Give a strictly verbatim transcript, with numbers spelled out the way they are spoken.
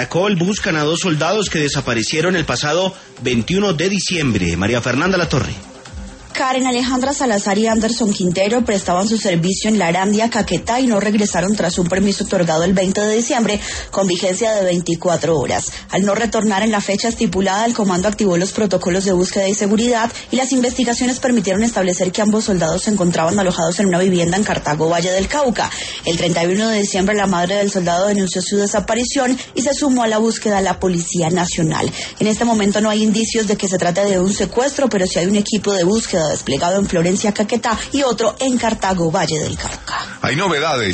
Caracol buscan a dos soldados que desaparecieron el pasado veintiuno de diciembre. María Fernanda Latorre. Karen Alejandra Salazar y Anderson Quintero prestaban su servicio en Larandia, Caquetá, y no regresaron tras un permiso otorgado el veinte de diciembre con vigencia de veinticuatro horas. Al no retornar en la fecha estipulada, el comando activó los protocolos de búsqueda y seguridad y las investigaciones permitieron establecer que ambos soldados se encontraban alojados en una vivienda en Cartago, Valle del Cauca. El treinta y uno de diciembre la madre del soldado denunció su desaparición y se sumó a la búsqueda a la Policía Nacional. En este momento no hay indicios de que se trate de un secuestro, pero sí hay un equipo de búsqueda desplegado en Florencia, Caquetá, y otro en Cartago, Valle del Cauca. Hay novedades.